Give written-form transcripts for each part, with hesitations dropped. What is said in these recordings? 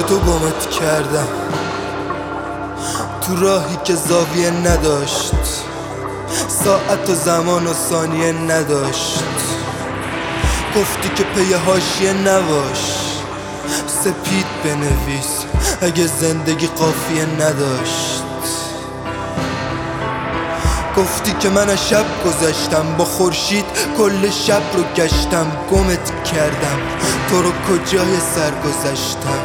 تو گمت کردم تو راهی که زاویه نداشت، ساعت و زمان و ثانیه نداشت. گفتی که پی حاشیه نباش، سپید بنویس اگه زندگی قافیه نداشت. گفتی که من از شب گذشتم، با خورشید کل شب رو گشتم. گمت کردم تو رو کجای سر گذشتم.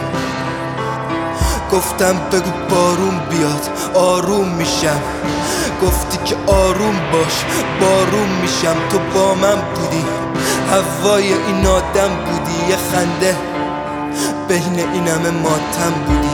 گفتم بگو بارون بیاد آروم میشم، گفتی که آروم باش بارون میشم. تو با من بودی هوای این آدم بودی، یه خنده بین این همه ماتم بودی.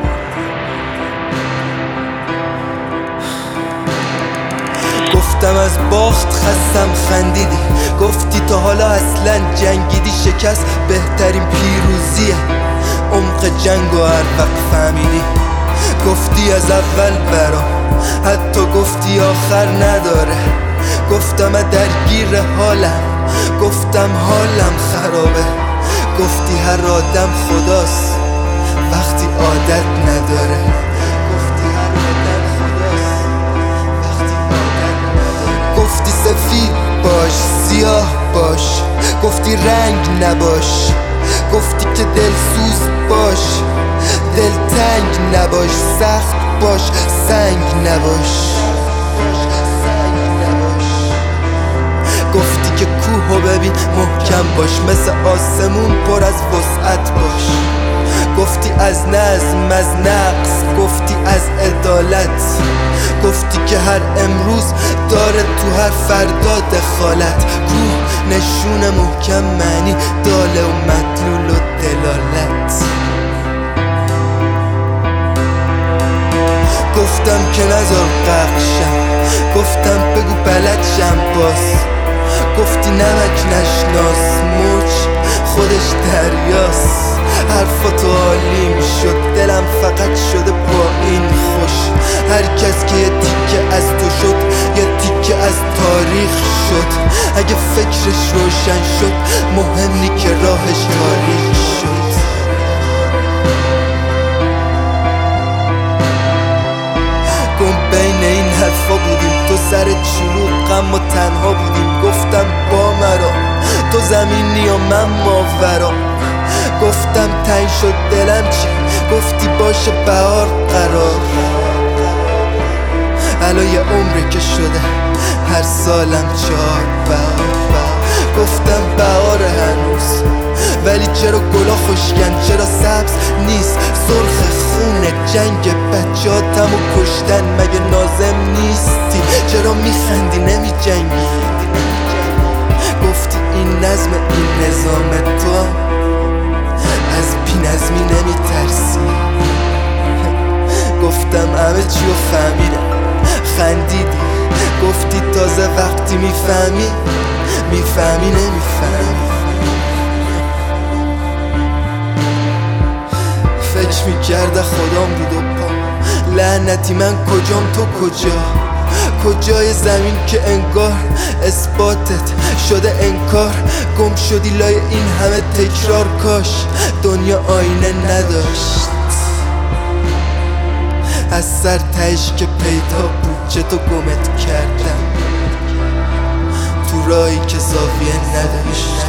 گفتم از باخت خستم خندیدی، گفتی تا حالا اصلا جنگیدی. شکست بهترین پیروزیه، عمق جنگ و هر وقت فهمیدی. گفتی از اول برام، حتی گفتی آخر نداره. گفتم درگیر حالم، گفتم حالم خرابه. گفتی هر آدم خداست وقتی عادت نداره. گفتی هر آدم خداست وقتی عادت نداره. گفتی سفید باش سیاه باش، گفتی رنگ نباش. گفتی که دلسوز باش دلتنگ نباش، سخت باش سنگ نباش. گفتی که کوهو ببین محکم باش، مثل آسمون پر از وسعت باش. گفتی از نظم از نقص، گفتی از عدالت. گفتی که هر امروز داره تو هر فردا دخالت. کوه نشون محکم معنی داله و مدلول و دلالت. گفتم که نذار غرقشم، گفتم بگو بلد شم باز. گفتی نمک نشناس موج خودش دریاست. حرفاتو عالیم شد دلم فقط شده با این خوش. هر کس که یه تیکه از تو شد یه تیکه از تاریخ شد. اگه فکرش روشن شد مهم نی که راهش تاریخ شد. بین این حرفا بودیم تو سر چلو غم و تنها بودیم. گفتم با مرا تو زمینی و من ماورا. گفتم تنگ شد دلم چی، گفتی باشه بهار قرار. الان یه عمره که شده هر سالم 4 بهار. گفتم بهار هنوز ولی چرا گلا خشکن، چرا سبز نیست سرخ خونه جنگ بچه‌هاتم و کشتن. مگه نازم نیستی چرا میخندی نمی جنگی. گفتی این نظم این نظام تو از بی نظمی نمی ترسی. گفتم همه چی رو فهمیدم خندیدی. گفتی تازه وقتی میفهمی نمیفهمی. فکر میکرده خدام بود و پا لعنتی من کجام تو کجای زمین که انگار اثباتت شده انکار. گم شدی لای این همه تکرار، کاش دنیا آینه نداشت. از سر تهش که پیدا بود چه تو گمت کردم تو راهی که زاویه نداشت.